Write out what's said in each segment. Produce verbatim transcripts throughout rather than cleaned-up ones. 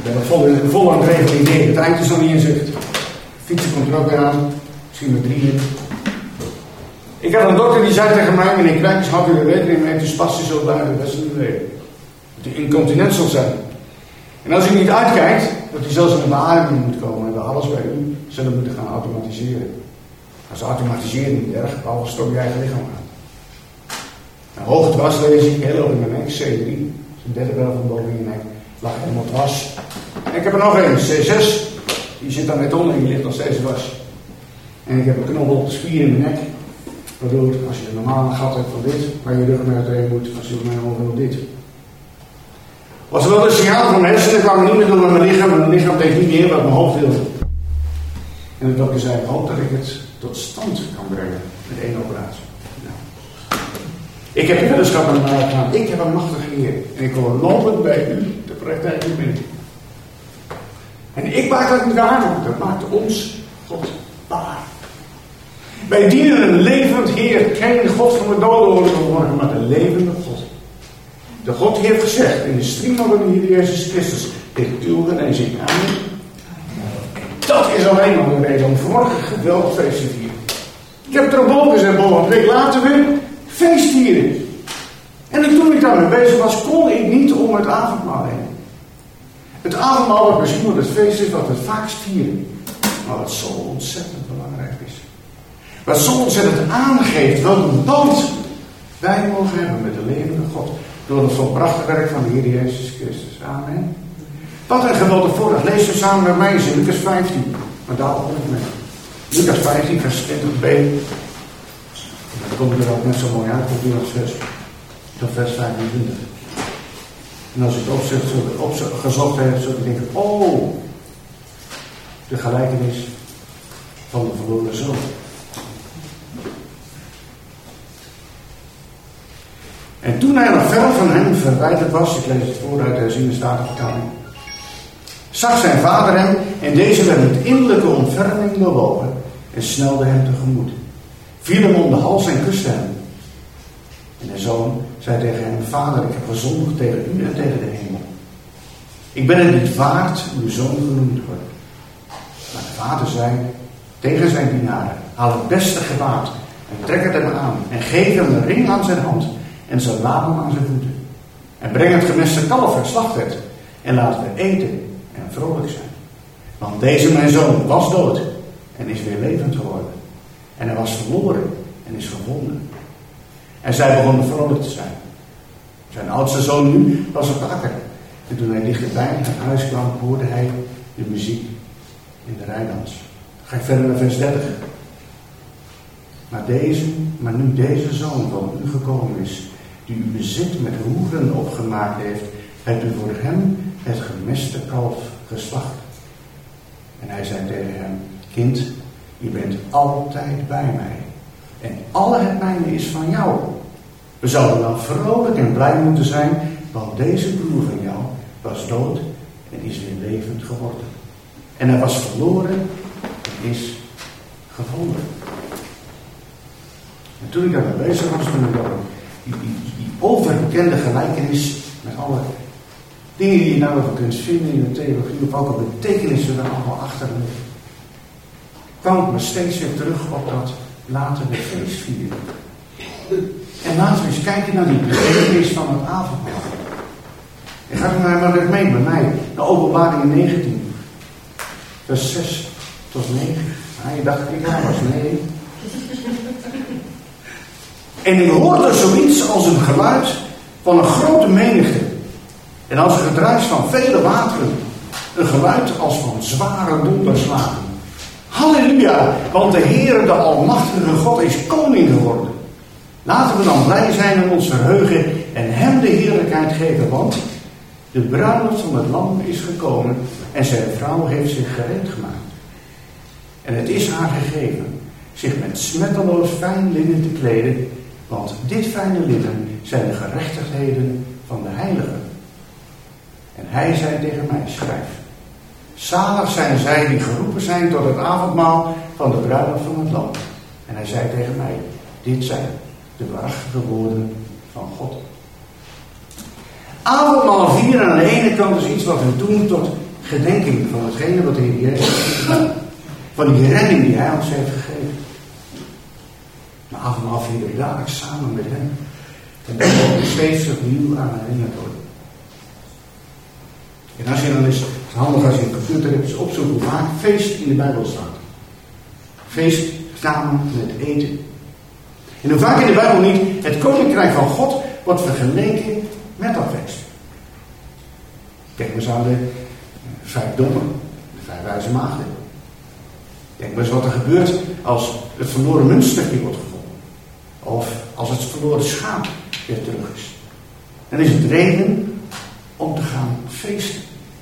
ben nog vol, vol aan het revalideren. Het eind is nog niet in zicht. Fietsen komt er ook weer aan. Misschien met drieën. Ik had een dokter die zei tegen mij: meneer Krijkers, had u er rekening mee, dus spastisch zal blijven de rest van uw leven. Dat u incontinent zal zijn. En als u niet uitkijkt, dat u zelfs aan de beademing moet komen en we alles bij u zullen moeten gaan automatiseren. Als automatiseren niet erg, alles stop je eigen lichaam aan. Nou, hoge dwarslezing, heel over mijn nek, C drie, zo'n derde wel van boven in je nek, lag helemaal dwars. En ik heb er nog een, C zes, die zit daar net onder en die ligt nog steeds dwars. En ik heb een knobbel op de spier in mijn nek, waardoor als je een normaal gat hebt van dit, waar je rug mee uitreden moet, als je mij over dit. Was er wel een signaal van mijn hersenen, kwam niet meer door met mijn lichaam, en mijn lichaam deed niet meer wat mijn hoofd wilde. En de dokter zei: ik hoop dat ik het tot stand kan brengen met één operatie. Nou. Ik heb weddenschap aan mij gedaan. Ik heb een machtige Heer. En ik wil lopend bij u de praktijk binnen. En ik maak dat niet waar, dat maakt ons God waar. Wij dienen een levend Heer, geen God van de doden geworden, maar de levende God. De God heeft gezegd in de stream van de Heer Jezus Christus: dit uw genezing. Amen. Dat is alleen al een reden om vanmorgen geweldig feest te vieren. Ik heb trombones en bollen een week later weer feest vieren. En toen ik daarmee bezig was, kon ik niet om het avondmaal heen. Het avondmaal, wat misschien wel het feest is wat we het vaakst vieren, maar wat zo ontzettend belangrijk is. Wat zo ontzettend aangeeft welke band wij mogen hebben met de levende God. Door het volbrachte werk van de Heer Jezus Christus. Amen. Wat een geweldig voorrecht. Lees het samen met mij in Lucas vijftien. Maar daar ook met Lucas vijftien, vers twintig b. Dan komt er ook net zo mooi uit. Komt hier als vers, tot vers vijfentwintig. En als ik het opzet, opgezocht heb, zult ik denken: oh, de gelijkenis van de verloren zoon. En toen hij nog ver van hem verwijderd was, ik lees het voor uit de herziene statenvertaling, zag zijn vader hem en deze werd met innerlijke ontferming bewogen en snelde hem tegemoet. Viel hem om de hals en kuste hem. En de zoon zei tegen hem: vader, ik heb gezondigd tegen u en tegen de hemel. Ik ben het niet waard uw zoon genoemd te worden. Maar de vader zei tegen zijn dienaren: haal het beste gewaad en trek het hem aan en geef hem een ring aan zijn hand en zijn wapen aan zijn voeten. En breng het gemeste kalf en slacht het en laten we eten en vrolijk zijn. Want deze mijn zoon was dood en is weer levend geworden. En hij was verloren en is gevonden. En zij begonnen vrolijk te zijn. Zijn oudste zoon nu was op de akker. En toen hij dichterbij naar huis kwam, hoorde hij de muziek in de rijdans. Ga ik verder naar vers dertig. Maar, deze, maar nu deze zoon van u gekomen is, die uw bezit met hoeren opgemaakt heeft, hebt u voor hem het gemeste kalf geslacht. En hij zei tegen hem: kind, je bent altijd bij mij. En alle het mijne is van jou. We zouden dan vrolijk en blij moeten zijn, want deze broer van jou was dood en is weer levend geworden. En hij was verloren en is gevonden. En toen ik daarmee bezig was, toen ik dat die, die, die overbekende gelijkenis met alle dingen die je daarover kunt vinden in de theologie, of ook al betekenissen er allemaal achter liggen, kwam ik me steeds weer terug op dat laten we feest vieren. En laten we eens kijken naar die betekenis van het avondmaal. Je gaat maar maar mee met mij naar Openbaring negentien, vers zes tot negen. Ah, je dacht ik ja was, nee. En ik hoorde zoiets als een geluid van een grote menigte. En als een gedruis van vele wateren. Een geluid als van zware donderslagen. Halleluja, want de Heere, de Almachtige God, is koning geworden. Laten we dan blij zijn en ons verheugen en hem de heerlijkheid geven. Want de bruiloft van het lam is gekomen en zijn vrouw heeft zich gereed gemaakt. En het is haar gegeven zich met smetteloos fijn linnen te kleden. Want dit fijne linnen zijn de gerechtigheden van de heiligen. En hij zei tegen mij: schrijf. Zalig zijn zij die geroepen zijn tot het avondmaal van de bruiloft van het lam. En hij zei tegen mij: dit zijn de waarachtige woorden van God. Avondmaal vieren aan de ene kant is iets wat we doen tot gedenking van hetgene wat de Heer Jezus heeft gedaan. Van die redding die Hij ons heeft gegeven. De avondmaal vieren we dagelijks samen met Hem. En dat we steeds opnieuw aan herinnerd worden. En als je dan is, het is handig als je een computer hebt, is opzoeken hoe vaak feest in de Bijbel staat. Feest samen met eten. En hoe vaak in de Bijbel niet het koninkrijk van God wordt vergeleken met dat feest. Kijk maar eens aan de vijf dommen, de vijf wijze maagden. Kijk maar eens wat er gebeurt als het verloren muntstukje wordt gevonden. Of als het verloren schaap weer terug is. Dan is het reden om te gaan feesten.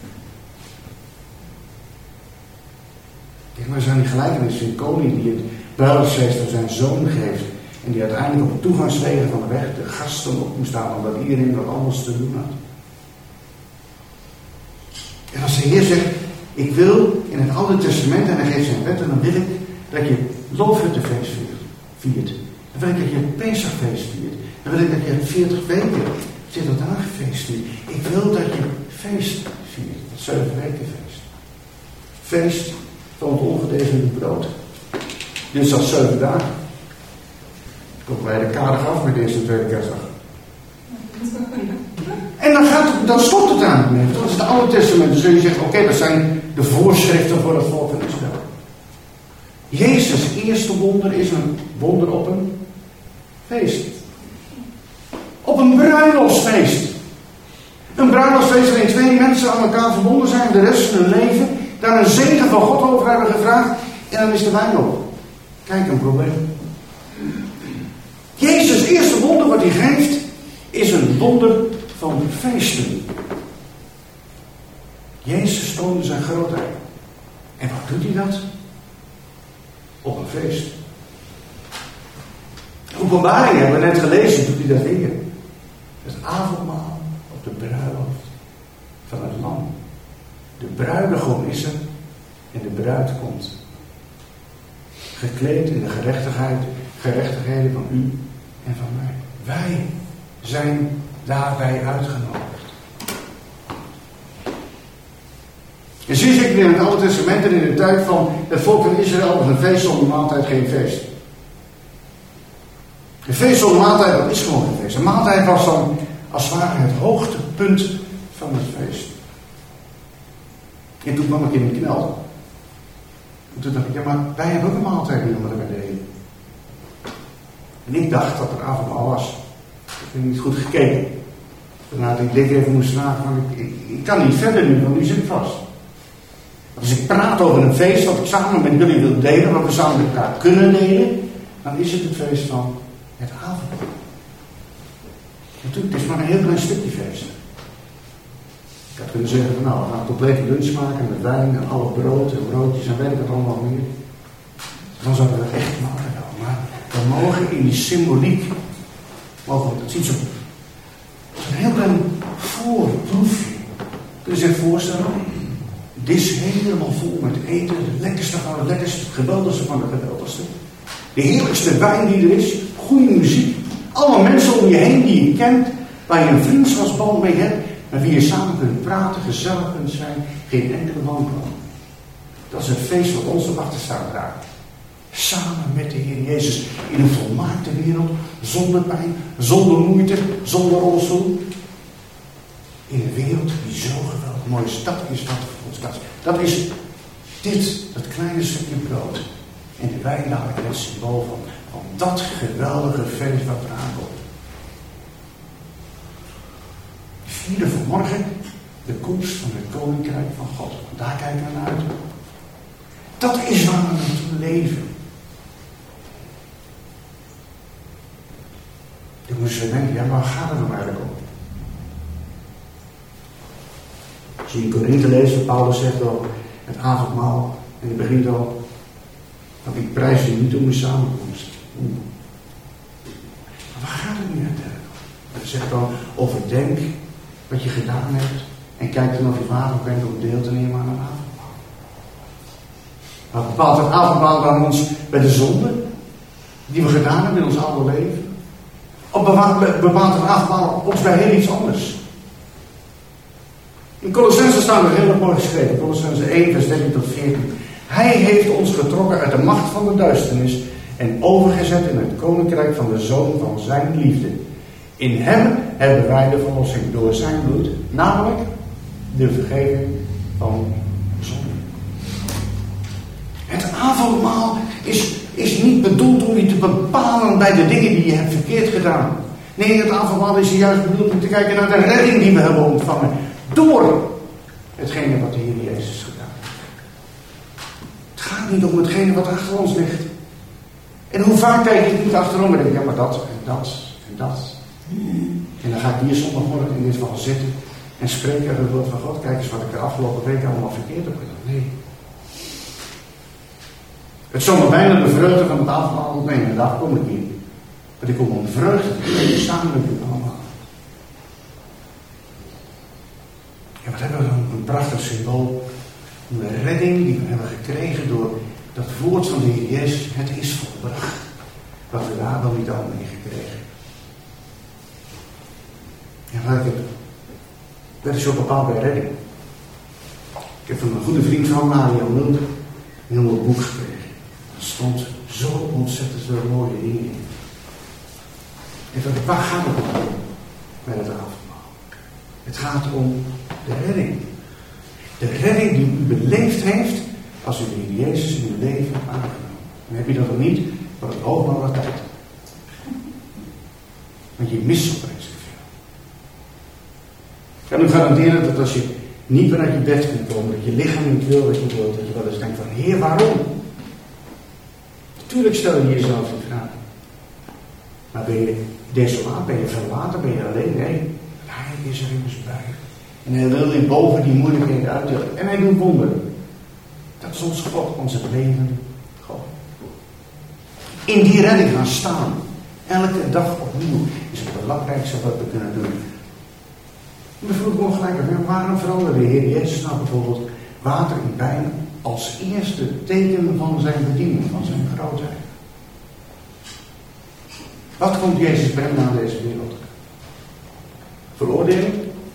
Kijk maar eens aan die gelijkenis van een koning die het bruiloftsfeest aan zijn zoon geeft. En die uiteindelijk op het toegangswegen van de weg de gasten op moest staan, omdat iedereen wat anders te doen had. En als de Heer zegt, ik wil in het Oude Testament, en hij geeft zijn wetten, dan wil ik dat je loofhuttenfeest viert. Dan wil ik dat je het Pesachfeest viert. Dan wil ik dat je het veertig weken, veertig dagen feest viert. Ik wil dat je feest viert. Het zeven weken feest. Feest van het ongedezende brood. Dit is al zeven dagen. Komen wij de kader af met deze tweede kerstdag. En dan, gaat, dan stopt het aan. Dat is het Oude Testament. Dan zul je zeggen, oké, okay, dat zijn de voorschriften voor het volk van Israël. Jezus' eerste wonder is een wonder op een feest. Op een bruiloftsfeest. Een bruiloftsfeest waarin twee mensen aan elkaar verbonden zijn, de rest van hun leven, daar een zegen van God over hebben gevraagd, en dan is de wijn op. Kijk, een probleem. Jezus' eerste wonder wat hij geeft, is een wonder van feesten. Jezus toonde zijn grootheid. En wat doet hij dat? Op een feest. Openbaring hebben we net gelezen, doet hij dat weer. Het avondmaal op de bruiloft van het lam. De bruidegom is er en de bruid komt. Gekleed in de gerechtigheid, gerechtigheden van u en van mij. Wij zijn daarbij uitgenodigd. En zie ik in het Oude Testament en in de tijd van het volk van Israël was een feest zonder maaltijd geen feest. Een feest zonder maaltijd, dat is gewoon een feest. Een maaltijd was dan als het ware het hoogtepunt van het feest. En toen kwam ik in een knel. En toen dacht ik, ja maar wij hebben ook een maaltijd nu omdat wij deden. En ik dacht dat er avondmaal was. Ik heb niet goed gekeken. Daarna had ik denk even moest vragen, van, ik, ik, ik kan niet verder nu, want nu zit ik vast. Als ik praat over een feest wat ik samen met jullie wil delen, wat we samen met elkaar kunnen delen, dan is het het feest van het avondmaal. Natuurlijk, het is maar een heel klein stukje feest. Ik had kunnen zeggen, van, nou, we gaan een complete lunch maken met wijn en alle brood en broodjes en weet ik het allemaal meer. Dan zouden we echt maken wel. Maar we mogen in die symboliek, mogen we dat zien, zo'n een heel klein voorproefje. Kun je zich voorstellen? Dit is helemaal vol met eten, het lekkerste van het lekkerste, het geweldigste van het geweldigste. De heerlijkste wijn die er is, goede muziek. Alle mensen om je heen die je kent, waar je een vriendschapsband mee hebt, met wie je samen kunt praten, gezellig kunt zijn, geen enkele wankel. Dat is het feest wat ons te wachten staat daar. Samen met de Heer Jezus in een volmaakte wereld, zonder pijn, zonder moeite, zonder rolstoel. In een wereld die zo geweldig mooi is. Dat is wat voor ons staat. Dat is dit, dat kleine stukje brood. En de wijn dadelijk het symbool van, van dat geweldige feest wat eraan komt. We vieren vanmorgen de komst van het koninkrijk van God. Daar kijken we naar uit. Dat is waar we naartoe leven. Dan moesten we denken, ja, waar gaat het nou eigenlijk om? Als je in Korinthe leest, Paulus zegt al, het avondmaal, en het begint al, dat ik prijs je niet om je samenkomst. Maar waar gaat het nu uiteindelijk om? Hij zegt dan, overdenk wat je gedaan hebt, en kijk dan of je waardig bent om deel te nemen aan een avondmaal. Wat bepaalt het avondmaal dan ons bij de zonde, die we gedaan hebben in ons oude leven? Of bepaalt het avondmaal ons bij heel iets anders? In Colossenzen staan er heel mooi geschreven. Colossenzen één, vers dertien tot veertien. Hij heeft ons getrokken uit de macht van de duisternis en overgezet in het koninkrijk van de Zoon van zijn liefde. In hem hebben wij de verlossing door zijn bloed, namelijk de vergeving van zonde. Het avondmaal is, is niet bedoeld om je te bepalen bij de dingen die je hebt verkeerd gedaan. Nee, het avondmaal is juist bedoeld om te kijken naar de redding die we hebben ontvangen. Door hetgene wat de Heer Jezus gedaan heeft. Het gaat niet om hetgene wat achter ons ligt. En hoe vaak kijk ik niet achterom en denk, ja maar dat en dat en dat. En dan ga ik hier zondagmorgen in dit geval zitten en spreken over het woord van God. Kijk eens wat ik de afgelopen weken allemaal verkeerd heb gedaan. Nee. Het zal me bijna de vreugde van het avondmaal ontnemen. En daar kom ik in. Want ik kom om vreugde te nemen samen met u allemaal. Ja, wat hebben we dan een prachtig symbool. De redding die we hebben gekregen door dat woord van de Heer Jezus. Het is volbracht. Wat we daar dan niet al mee gekregen. Ja, ik heb, werd zo bepaald bij redding. Ik heb van een goede vriend van Mario Mulder een heel mooi boek gekregen. Er stond zo ontzettend veel mooie dingen in. En van waar gaat het om met het avondmaal? Het gaat om de redding. De redding die u beleefd heeft als u de Heer Jezus in uw leven hebt aangenomen. Dan heb je dat nog niet voor het oog wat tijd. Want je mist opeens te veel. Ik kan u garanderen dat als je niet meer uit je bed kunt komen, dat je lichaam niet wil wat je wilt, dat je wel eens denkt van, Heer, waarom? Natuurlijk stel je jezelf die vraag. Maar ben je desolaat, ben je verlaten, ben je alleen? Nee, hij is er immers bij. En hij wil je boven die moeilijkheden uitdelen. En hij doet wonderen. Dat is onze God, onze levende God. In die redding gaan staan. Elke dag opnieuw is het belangrijkste wat we kunnen doen. En we vroegen gewoon gelijk af, waarom veranderde de Heer Jezus nou bijvoorbeeld water in wijn als eerste teken van zijn bediening, van zijn grootheid? Wat komt Jezus brengen aan deze wereld? Veroordeling?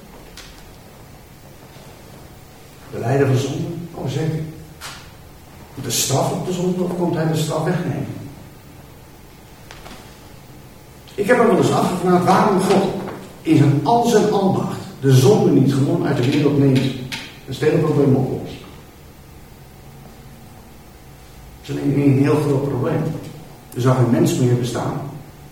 Belijden van zonde? Oh zeker. De straf op de zonde, of komt hij de straf wegnemen? Ik heb me wel eens afgevraagd waarom God in zijn al zijn almacht de zonde niet gewoon uit de wereld neemt. Dat is het hele probleem oplost. Dat is een, een heel groot probleem. Er zou geen mens meer bestaan.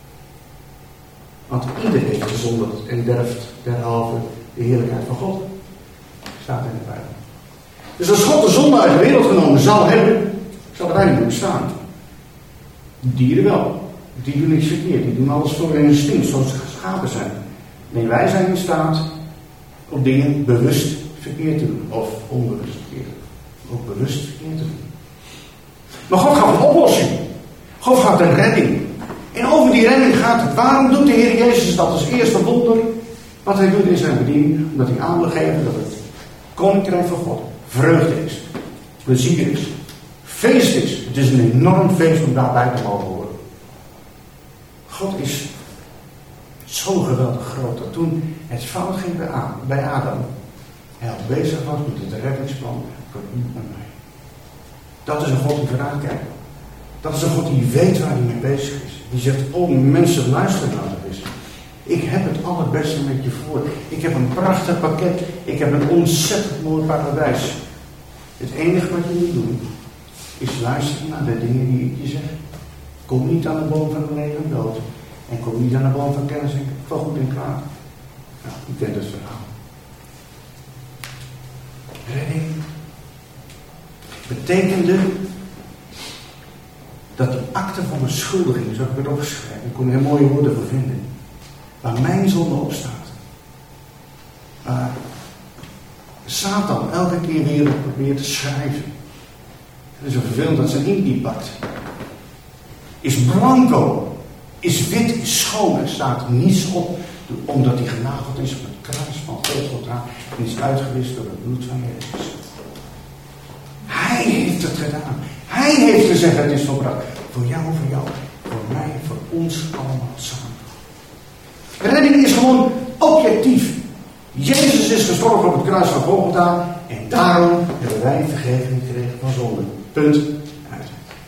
Want iedereen heeft gezondigd en derft derhalve de heerlijkheid van God. Staat in de Bijbel. Dus als God de zonde uit de wereld genomen zou hebben, zou er eigenlijk niet bestaan. Dieren wel. Die doen niks verkeerd. Die doen alles voor hun instinct, zoals ze geschapen zijn. Nee, wij zijn in staat om dingen bewust verkeerd te doen. Of onbewust verkeerd te doen. Ook bewust verkeerd te doen. Maar God gaat een oplossing. God gaat een redding. En over die redding gaat het. Waarom doet de Heer Jezus dat als eerste wonder? Wat hij doet in zijn bediening. Omdat hij aan wil geven dat het koninkrijk van God vreugde is. Plezier is. Feest is. Het is een enorm feest om daarbij te mogen horen. God is zo geweldig groot dat toen het fout ging bij Adam, hij al bezig was met het reddingsplan voor u en mij. Dat is een God die vooruit kijkt. Dat is een God die weet waar hij mee bezig is. Die zegt, oh mensen, luister nou eens. Ik heb het allerbeste met je voor. Ik heb een prachtig pakket. Ik heb een ontzettend mooi paradijs. Het enige wat je moet doen, is luisteren naar de dingen die ik je zeg. Kom niet aan de boom van het leven en dood. En kom niet aan de boom van kennis van goed en kwaad. Nou, u kent het verhaal. Redding betekende dat die akte van beschuldiging, zo heb ik het opgeschreven, ik kon er heel mooie woorden voor vinden, waar mijn zonde op staat. Waar Satan elke keer weer probeert te schrijven. Het is zo vervelend dat zijn inkt niet pakt. Is blanco, is wit, is schoon, er staat niets op, omdat hij genageld is op het kruis van Golgotha en is uitgewist door het bloed van Jezus. Hij heeft het gedaan. Hij heeft gezegd, het is volbracht. Voor jou, voor jou, voor mij, voor ons allemaal samen. Redding is gewoon objectief. Jezus is gestorven op het kruis van Golgotha en daarom hebben wij vergeving gekregen van zonde. Punt. Uit.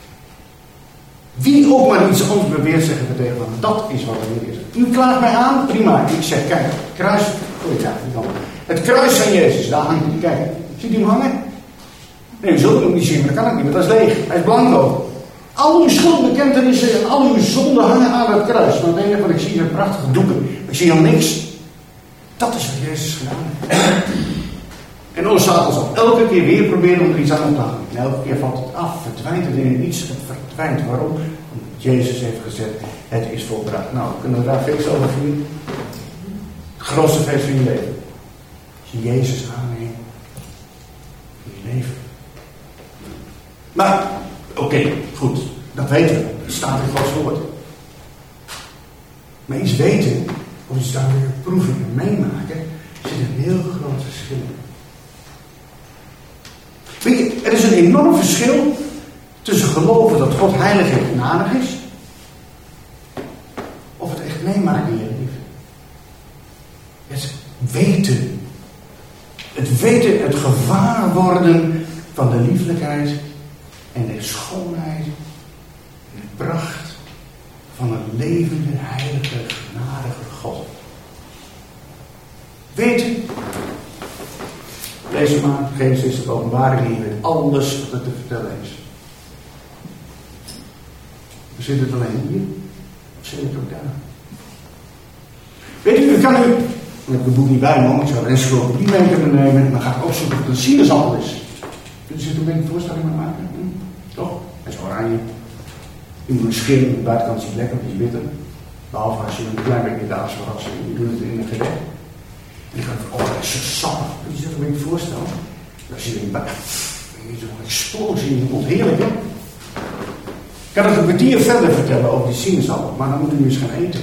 Wie ook maar iets anders beweert, zeggen we tegen hem, dat is wat er is. U klaagt mij aan? Prima. Ik zeg, kijk, het kruis, oh ja, het kruis van Jezus, daar hangt hij. Kijk, ziet u hem hangen? Nee, u zult hem niet zien, maar dat kan ik niet, want dat is leeg. Hij is blanco. Al uw schuldbekentenissen en al uw zonden hangen aan het kruis. Maar het enige wat ik zie zijn prachtige doeken. Ik zie helemaal niks. Dat is wat Jezus gedaan heeft. En onze Satan zal elke keer weer proberen om er iets aan op te hangen. En elke keer valt het af, verdwijnt het in iets, het verdwijnt. Waarom? Omdat Jezus heeft gezegd, het is volbracht. Nou, kunnen we daar feest over vieren? Het grootste feest van je leven. Als je Jezus aanneemt in je leven. Maar, oké, okay, goed. Dat weten we. Dat staat in Gods woord. Maar iets weten, of iets daar weer proeven en meemaken, zit een heel groot verschil in. Weet je, er is een enorm verschil tussen geloven dat God heilig en genadig is, of het echt meemaken in je leven. Het weten. Het weten, het gewaar worden van de lieflijkheid en de schoonheid en de pracht van een levende, heilige, genadige God. Weten. Lees maar, Genesis is de openbaring hier met alles wat er te vertellen is. We zitten het alleen hier, of zit het ook daar? Weet u, ik kan u, ik heb het boek niet bij me, maar ik zou een encyclopedie mee kunnen nemen en dan ga ik opzoeken wat een sinaasappel is. Kunt u zich een beetje een voorstelling mee maken? Hm? Toch? Hij is oranje. Je moet een schil, de buitenkant ziet lekker, het is bitter. Behalve als je een klein beetje daas verrast, je doet het in een gerecht. En ik dacht, oh, dat is zo sappig. Kun je zich een beetje voorstellen? Dan zie je een zo'n explosie in je mond. Heerlijk, hè? Ik kan het een kwartier verder vertellen over die sinaasappel, maar dan moet u eens gaan eten.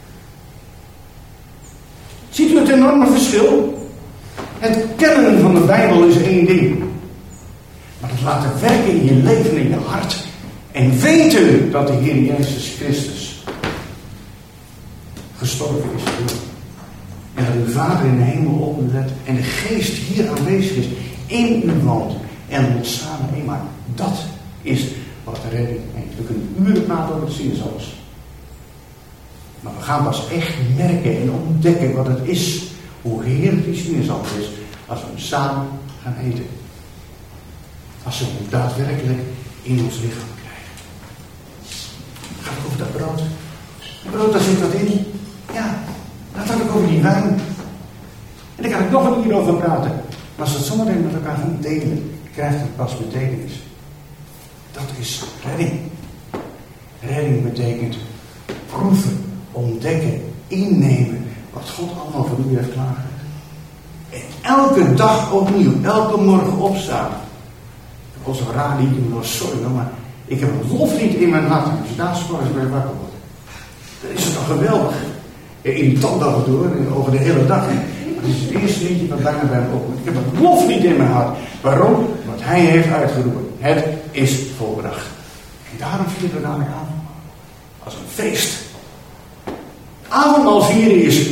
Ziet u het enorme verschil? Het kennen van de Bijbel is één ding. Maar het laten werken in je leven, in je hart. En weten dat de Heer Jezus Christus gestorven is voor u. En dat uw Vader in de hemel op u let. En de Geest hier aanwezig is. In u woont. En ons samen één maakt. Dat is wat de redding heeft. We kunnen uren praten over de sinaasappels. Maar we gaan pas echt merken en ontdekken wat het is. Hoe heerlijk die sinaasappel is. Als we hem samen gaan eten. Als we hem daadwerkelijk in ons lichaam krijgen. Gaat het over dat brood? Het brood, daar zit wat in. Ja, dat had ik over die wijn. En daar kan ik nog een uur over praten. Maar als we het zometeen met elkaar gaan delen, krijgt het pas betekenis. Dat is redding. Redding betekent proeven, ontdekken, innemen wat God allemaal voor u heeft klaargezet. En elke dag opnieuw, elke morgen opstaan. Onze radio, sorry, maar ik heb een loflied in mijn hart. Als je daar s'morgens bij wakker wordt, dan is het toch geweldig. Irritant af en toe, over de hele dag. Het is het eerste liedje wat bijna bij me opkomt. Ik heb een loflied in mijn hart. Waarom? Want hij heeft uitgeroepen. Het is volbracht. En daarom vieren we dadelijk avondmaal. Als een feest. Avondmaal vieren is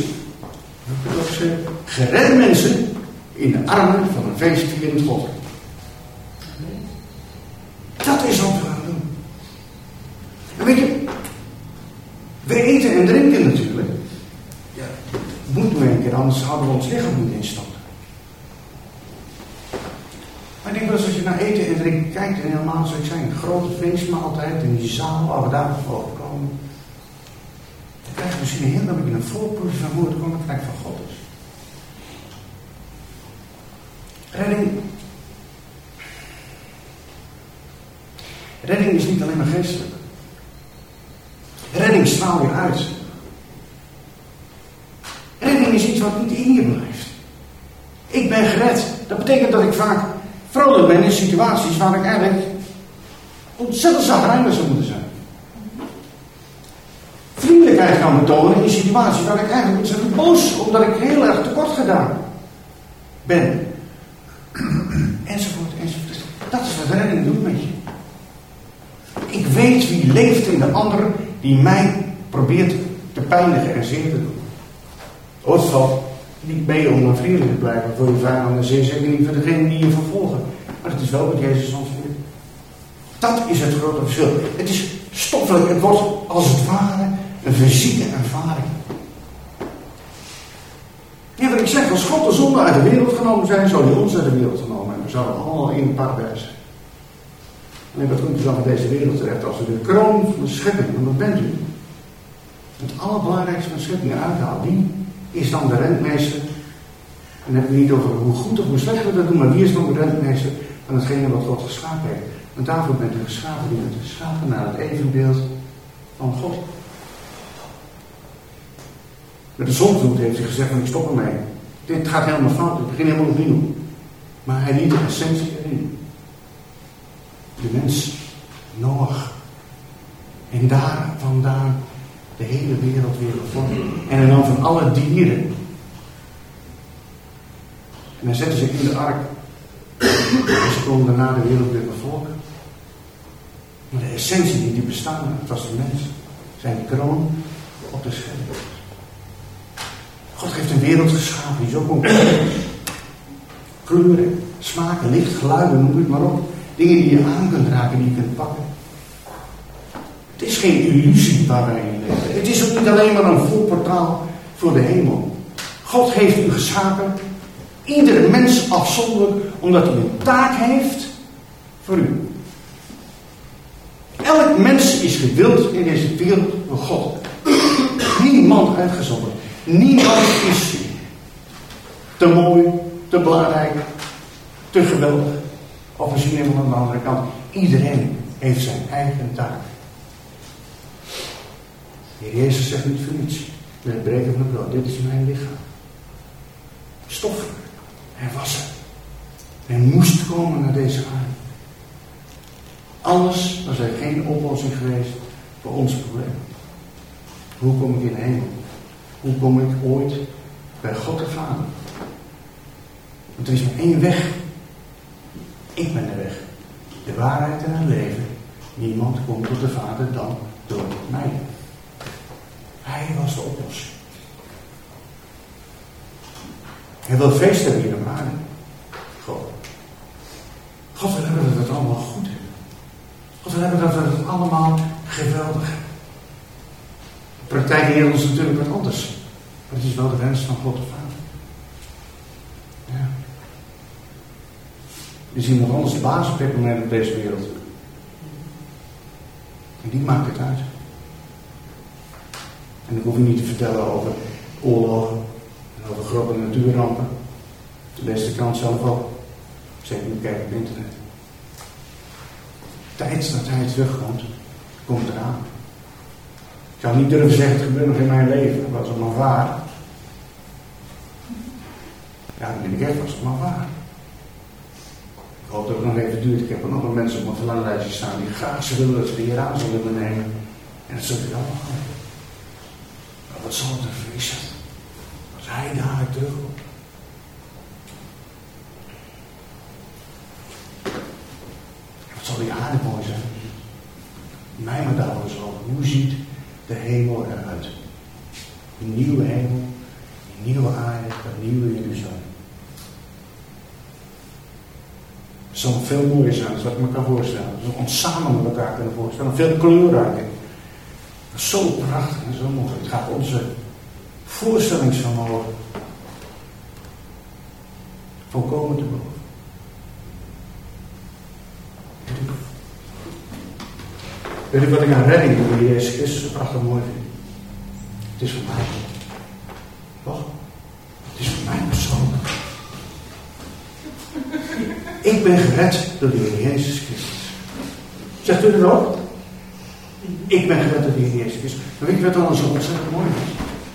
gered mensen in de armen van een feestvierend God. Dat is wat we gaan doen. En weet je, we eten en drinken natuurlijk. Ja, moet nu een keer, anders houden we ons lichaam niet in stand. Maar ik denk wel eens als je naar eten en drinken kijkt, en helemaal zoals ik zei, een grote feestmaaltijd in die zaal waar we daar voor komen, dan krijg je misschien een heel beetje een voorproefje van hoe het koninkrijk van God is. Redding. Redding is niet alleen maar geestelijk. Redding straal je uit. Redding is iets wat niet in je blijft. Ik ben gered. Dat betekent dat ik vaak vrolijk ben in situaties waar ik eigenlijk ontzettend zagrijnig zou moeten zijn. Vriendelijkheid kan betonen in situaties waar ik eigenlijk ontzettend boos, omdat ik heel erg tekort gedaan ben. Enzovoort, enzovoort. Dat is wat redding doet met je. Ik weet wie leeft in de ander die mij probeert te pijnigen en zeer te doen. Ooit valt Niet ben je om dan vriendelijk te blijven voor je vijand en zeer zeker niet voor degene die je vervolgen. Maar het is wel wat Jezus ons leert. Dat is het grote verschil. Het is stoffelijk, het wordt als het ware een fysieke ervaring. Ja, wat ik zeg, als God de zonde uit de wereld genomen zijn, zou hij ons uit de wereld genomen hebben. We zouden allemaal in een paradijs zijn. Alleen wat komt u dan van deze wereld terecht als u de kroon van de schepping, want dat bent u. Het allerbelangrijkste van de schepping uithaalt. Wie is dan de rentmeester? En dan heb ik niet over hoe goed of hoe slecht we dat doen, maar wie is dan de rentmeester van hetgene wat God geschapen heeft? Want daarvoor bent u geschapen, die bent geschapen naar het evenbeeld van God. Met de zondvloed heeft hij gezegd, ik stop ermee. Dit gaat helemaal fout, ik begin helemaal opnieuw. Maar hij liet de essentie erin. De mens, Noach. En daar vandaan de hele wereld weer gevormd. En dan van alle dieren. En dan zetten ze in de ark. En ze konden daarna de wereld weer bevolken. Maar de essentie die die bestaan, dat was de mens. Zijn kroon op de schepping. God heeft een wereld geschapen die zo complex is. Kleuren, smaken, licht, geluiden, noem het maar op. Dingen die je aan kunt raken, die je kunt pakken. Het is geen illusie waar wij in leven. Het is ook niet alleen maar een voorportaal voor de hemel. God heeft u geschapen, iedere mens afzonderlijk, omdat hij een taak heeft voor u. Elk mens is gewild in deze wereld door God. Niemand uitgezonderd. Niemand is te mooi, te belangrijk, te geweldig. Of we zien hem aan de andere kant. Iedereen heeft zijn eigen taak. De Heer Jezus zegt niet voor niets. Met het breken van het brood. Dit is mijn lichaam. Stof. Hij was er. Hij moest komen naar deze aarde. Anders was er geen oplossing geweest voor ons probleem. Hoe kom ik in de hemel? Hoe kom ik ooit bij God de Vader? Want er is maar één weg. Ik ben de weg. De waarheid en het leven. Niemand komt tot de Vader dan door mij. Hij was de oplossing. Hij wil feest hebben hier op aarde. God. God wil hebben dat we het allemaal goed hebben. God wil hebben dat we het allemaal geweldig hebben. De praktijk leert ons natuurlijk wat anders. Maar het is wel de wens van God de Vader. Ja. Er is iemand anders de baas op dit moment op deze wereld. En die maakt het uit. En ik hoef u niet te vertellen over oorlogen en over grote natuurrampen. De beste kant zelf ook. Zeker nu kijken op internet. Tijd dat hij terugkomt, komt eraan. Ik zou niet durven zeggen, het gebeurt nog in mijn leven. Dat was het maar waar. Ja, dan ben ik echt, was het maar waar. Ik hoop dat het nog even duurt. Ik heb er nog wel mensen op mijn verlanglijstje staan die graag ze willen dat ze de Heer aan zullen willen nemen. En dat zult u allemaal gaan. Maar wat zal het een feest zijn als hij dadelijk terugkomt. Wat zal die aarde mooi zijn. Mij maar daar eens over. Hoe ziet de hemel eruit? Een nieuwe hemel, een nieuwe aarde, een nieuwe Jeruzalem. Het zal veel mooier zijn dan wat ik me kan voorstellen. We zullen ons samen met elkaar kunnen voorstellen. Veel kleurrijker. Zo prachtig en zo mooi. Het gaat onze voorstellingsvermogen volkomen te boven. Weet u wat ik aan redding door de Jezus Christus zo prachtig mooi vind? Het is voor mij. Toch? Het is voor mij persoonlijk. Ik ben gered door de Heer Jezus Christus. Zegt u dat ook? Ik ben gered door de Heer Jezus Christus. Maar weet je wat dan zo ontzettend mooi is?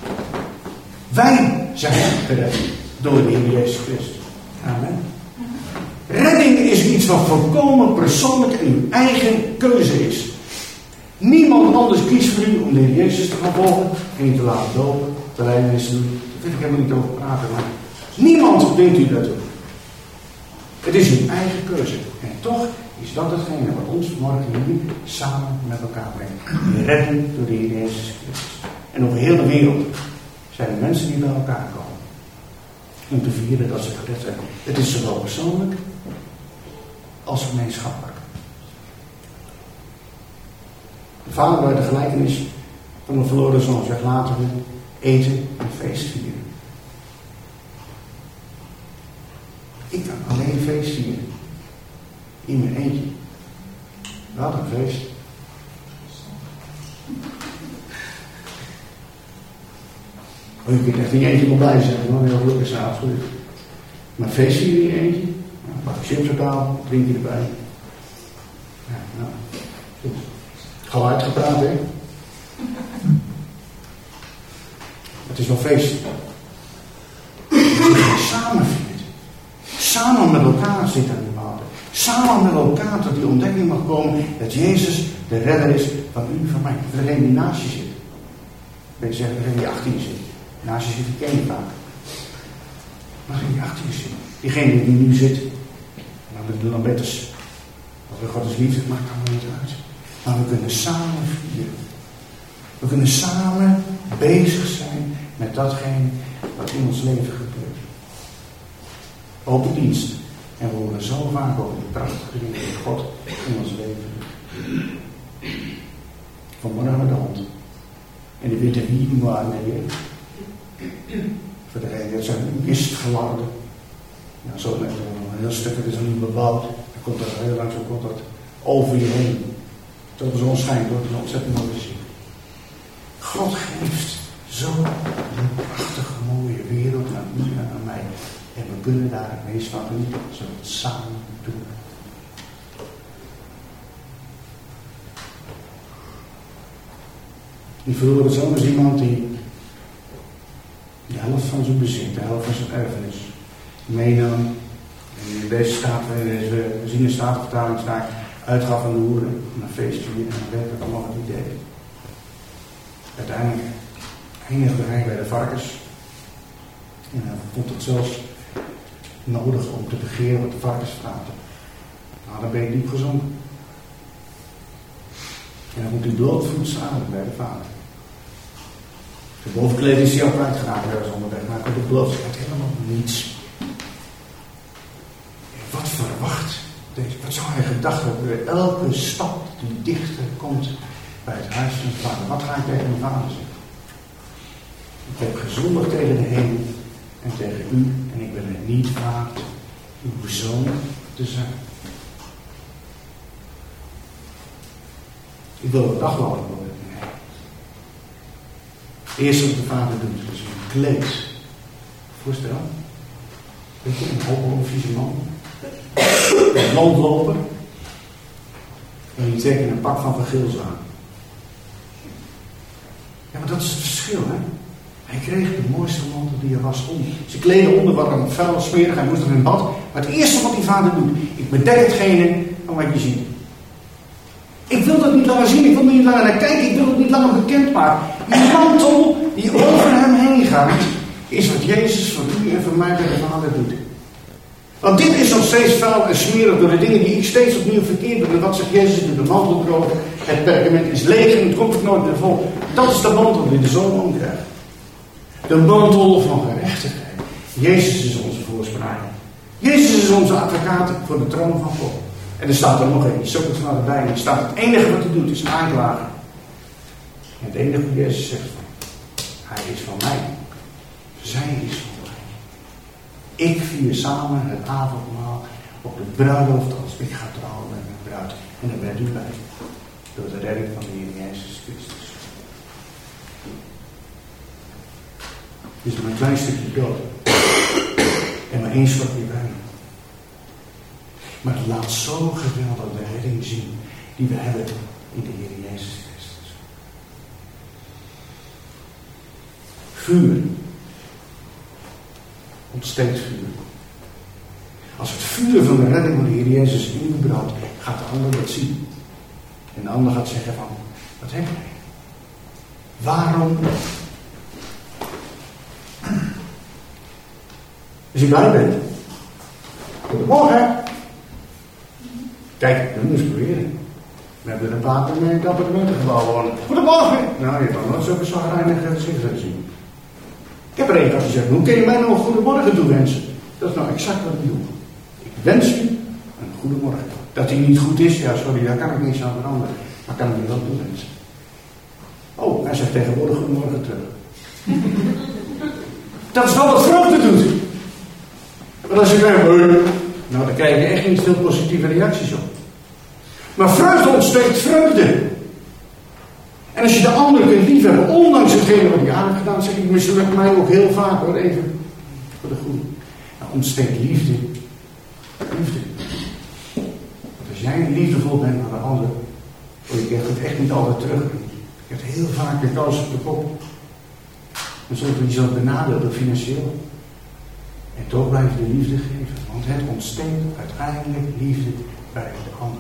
Wij zijn gered door de Heer Jezus Christus. Amen. Redding is iets wat volkomen persoonlijk en uw eigen keuze is. Niemand anders kiest voor u om de Heer Jezus te gaan volgen en je te laten dopen, te lijden en te doen. Daar wil ik helemaal niet over praten, maar niemand dwingt u daartoe. Het is uw eigen keuze. En toch is dat hetgene wat ons vanmorgen hier samen met elkaar brengt. De redding door de Heer Jezus Christus. En over heel de wereld zijn er mensen die bij elkaar komen. om te vieren dat ze gered zijn. Het is zowel persoonlijk als gemeenschappelijk. De vader bij de gelijkenis van de verloren zoon zegt laten we eten en feest vieren. Ik kan alleen feest vieren. In mijn eentje. Wat een feest. Oh, je kunt echt in je eentje wel blij zijn, hoor. Heel gelukkig zijn, absoluut. Maar feest vieren in je eentje. Een pak chips op tafel, drink je erbij. Ja, nou. Goed. Gauw uitgepraat, hè? Het is wel feest. Samen viert. Samen met elkaar zit aan die water. Samen met elkaar tot die ontdekking mag komen dat Jezus de redder is van u en van mij. Dat er een die naast je zit. Weet je zeggen, degene die achter je zit. Naast je zit, die ken je vaak. Maar degene die achter je zit. Diegene die nu zit. Nou, de lambetters. Wat we God is liefde, maakt allemaal niet uit. Maar we kunnen samen vieren. We kunnen samen bezig zijn met datgene wat in ons leven gebeurt. Open dienst. En we horen zo vaak over de prachtige dingen die God in ons leven doet. Vanmorgen met de hond. En die witte wielen waren er weer. Voor degene die zijn mist geladen. Nou, zo net een heel stuk, het is nog niet bebouwd. Dan komt dat heel langzaam komt dat over je heen. Tot de zon schijnt, wordt het ontzettend mooi te zien. God geeft zo'n prachtige mooie wereld aan u en aan mij. En we kunnen daar het meest van genieten als we het samen doen. Die verloren zoon is iemand die de helft van zijn bezit, de helft van zijn erfenis meenam. En in deze staat, in deze ziene staatvertaling staat, uitgaf aan de hoeren, een feestje en dan weet ik allemaal wat hij deed. Uiteindelijk eindigde hij bij de varkens. En hij vond het zelfs nodig om te begeren wat de varkens vragen. Nou, dan ben je diep gezonken. En dan moet hij blootvoets staan bij de vader. De bovenkleding is hij ook uitgeraakt ergens onderweg, maar hij kon de bloot. Hij had helemaal niets. En wat verwacht deze? Wat zou hij gedacht hebben bij elke stap die dichter komt bij het huis van de vader? Wat ga ik tegen mijn vader zeggen? Ik heb gezondigd tegen de hemel en tegen u en ik ben het niet waard uw zoon te zijn. Ik wil een dagloner worden. Nee. Het eerste wat de vader doet is een kleed. Voorstel. Weet je, een hoge vieze man. Een landloper. En die trekken een pak van vergils aan. Ja, maar dat is het verschil, hè. Hij kreeg de mooiste mantel die er was om. Ze kleden onder wat een vuil smerig. Hij moest er in bad. Maar het eerste wat die vader doet. Ik bedek hetgene van wat je ziet. Ik wil dat niet langer zien. Ik wil er niet langer naar kijken. Ik wil het niet langer bekend maken. Die mantel die over hem heen gaat. Is wat Jezus voor u en voor mij bij de vader doet. Want dit is nog steeds vuil en smerig door de dingen die ik steeds opnieuw verkeerd doe. En wat zegt Jezus? De mantel droog. Het perkament is leeg en het komt ook nooit meer vol. Dat is de mantel die de zoon omkrijgt. De mantel van gerechtigheid. Jezus is onze voorspraak. Jezus is onze advocaat voor de troon van God. En er staat er nog één. Die zoekt het van erbij. Er staat het enige wat hij doet is een aanklager. En het enige wat Jezus zegt van. Hij is van mij. Zij is van mij. Ik vier samen het avondmaal op de bruiloft als ik ga trouwen met mijn bruid. En daar bent u bij. Door de redding van de Heer Jezus Christus. Het is maar een klein stukje brood. En maar één slokje wijn. Maar het laat zo geweldig de redding zien die we hebben in de Heer Jezus Christus. Vuur. Ontsteekt vuur. Als het vuur van de redding van de Heer Jezus in u brandt, gaat de ander dat zien. En de ander gaat zeggen van, wat heb jij? Waarom? Als je blij bent. Goedemorgen. Kijk, we moeten proberen. We hebben een paar in het appartementengebouw wonen. Goedemorgen. Nou, je kan nooit zulke zagrijnige gezichten zien. Ik heb er een gehad die zegt, hoe kun je mij nou een goedemorgen toewensen? Dat is nou exact wat ik doe. Ik wens u een goedemorgen. Dat hij niet goed is, ja sorry, daar kan ik niks aan veranderen. Maar kan ik hem wel toewensen. Oh, hij zegt tegenwoordig goedemorgen terug. Dat is wel wat vreugde doet. Want als ik zeg, nou dan krijg je echt niet veel positieve reacties op. Maar vreugde ontsteekt vreugde. En als je de ander kunt liefhebben, ondanks hetgene wat hij aan heeft gedaan, zeg ik, mislukt mij ook heel vaak hoor, even voor de goede. Nou, ontsteekt liefde. Liefde. Want als jij liefdevol bent naar de ander, oh, je krijgt het echt niet altijd terug. Je hebt heel vaak de kous op de kop. Dan zult je niet zo benadeeld financieel. En toch blijf je de liefde geven. Want het ontsteekt uiteindelijk liefde bij de ander.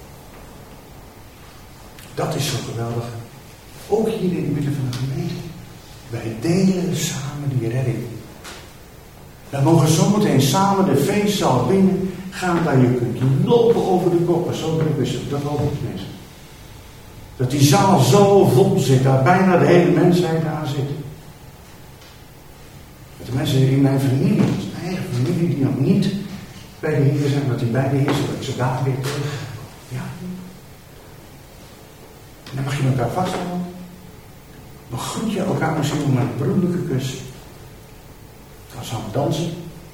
Dat is zo geweldig. Ook hier in het midden van de gemeente. Wij delen samen die redding. Wij mogen zometeen samen de feestzaal binnen gaan waar je kunt lopen over de koppen. Zo druk is het. Dat hoop ik mensen. Dat die zaal zo vol zit. Dat bijna de hele mensheid daar zit. Dat de mensen in mijn familie, mijn eigen familie, die nog niet bij de Heer zijn, dat die bij de Heer zijn, dat ik ze daar weer terug. Ja. En dan mag je elkaar vasthouden. Dan groet je elkaar misschien met een broederlijke kus. Dan gaan we dansen.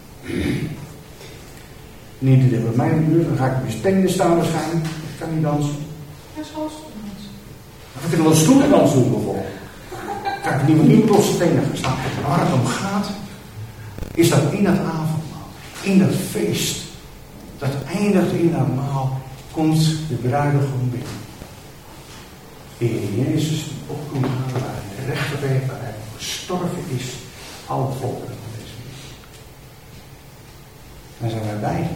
Niet iedereen bij mij in de buurt, dan ga ik weer stenen staan waarschijnlijk. Ik kan niet dansen. Ja, zoals dansen. Of ik kan wel stoelendans doen bijvoorbeeld. Dan kan ik niet meer op losse stenen gaan staan. Maar waar het om gaat, is dat in dat avondmaal, in dat feest, dat eindigt in dat maal, komt de bruidegom binnen. De Heer Jezus die opkomt halen waar hij de rechterweg, waar hij gestorven is, alle volken van deze wereld. Dan zijn wij bij.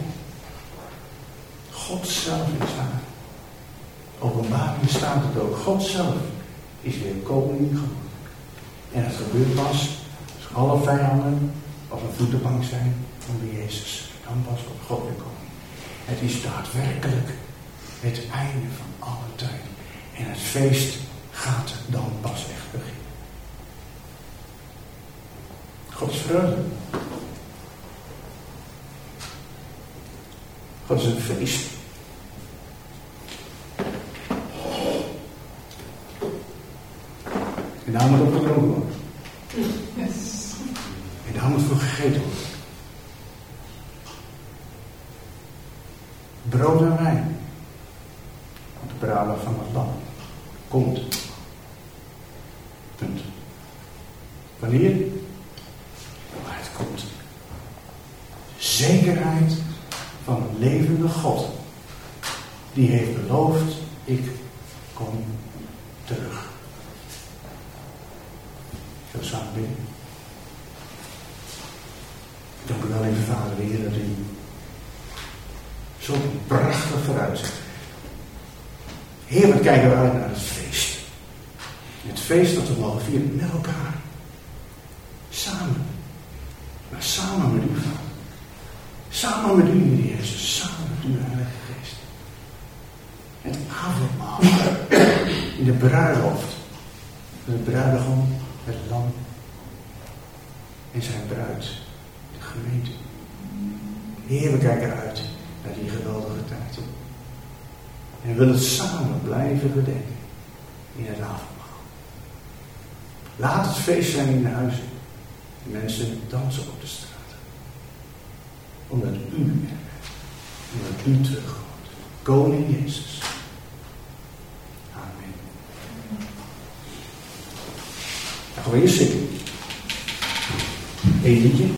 God zelf is daar. Openbaring staat het ook. God zelf is weer koning geworden. En het gebeurt pas als alle vijanden op een voetenbank zijn van de Jezus. Dan pas wordt God weer koning. Het is daadwerkelijk het einde van alle tijden. En het feest gaat dan pas echt beginnen. God is vreugde. God is een feest. En daar moet op gedronken worden. Yes. En daar moet voor gegeten worden. Brood en wijn. Want de bruiloft van het lam komt. Punt. Wanneer? Maar het komt. Zekerheid van een levende God. Die heeft beloofd, ik kom terug. Zo samen binnen. Ik dank u wel even, Vader de Heer, dat u zo prachtig vooruitziet. Heer, wat kijken we uit naar het feest. Het feest dat we mogen vieren met elkaar. Samen. Maar samen met u, Vader. Samen met u, Heer Jezus. Samen met uw Heilige Geest. Het avondmaal. In de bruiloft. De bruidegom, het lam. En zijn bruid. De gemeente. Heer, we kijken uit naar die geweldige tijd. En we willen samen blijven gedenken in het avondmaal. Laat het feest zijn in de huizen. De mensen dansen op de straat. Omdat u er bent. Omdat u terugkomt. Koning Jezus. Amen. Dan gaan we eerst zitten. Eén liedje.